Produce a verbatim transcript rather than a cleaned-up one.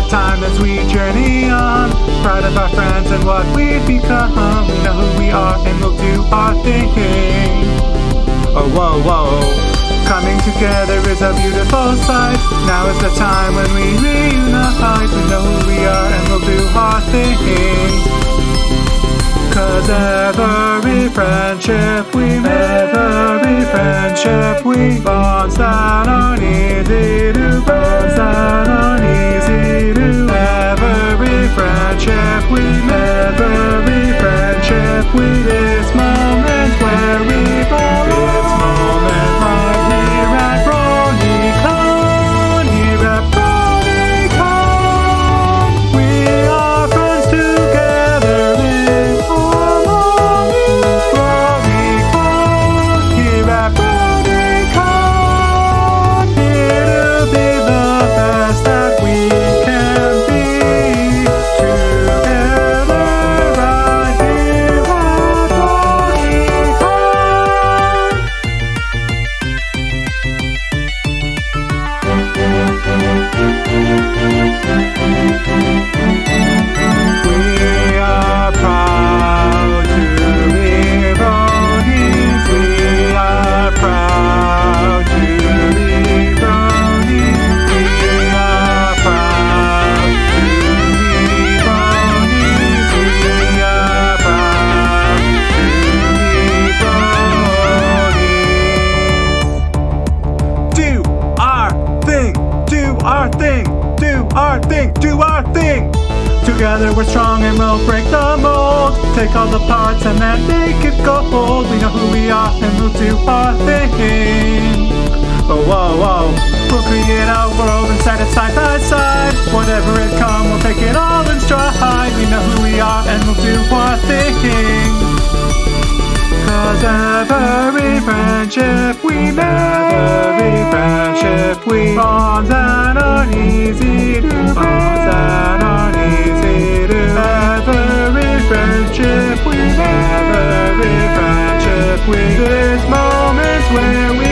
time as we journey on, proud of our friends and what we've become. We know who we are and we'll do our thing. Oh, whoa, whoa. Coming together is a beautiful sight. Now is the time when we reunite. We know who we are and we'll do our thing. Cause every friendship we make, every friendship we bonds that aren't easy to break, bonds that aren't easy to break. Every friendship we make, every friendship we this moment where we belong. This moment right here at BronyCon, here at BronyCon. We are friends together in harmony. BronyCon, here at BronyCon. Here to be the best that we can be. Together right here at We are proud to be bronies. We are proud to be bronies. We are proud to be bronies. We are proud to be bronies. Do our thing, do our thing, do our thing, do our thing. Together we're strong and we'll break the mold. Take all the parts and then make it gold. We know who we are and we'll do our thing. Oh, whoa, whoa. We'll create a world and set it side by side. Whatever it come, we'll take it all in stride. We know who we are and we'll do our thing. Cause every friendship we make, every friendship we bonds that aren't easy to break, bonds that aren't easy to break. Every friendship we make, every friendship we this moment where we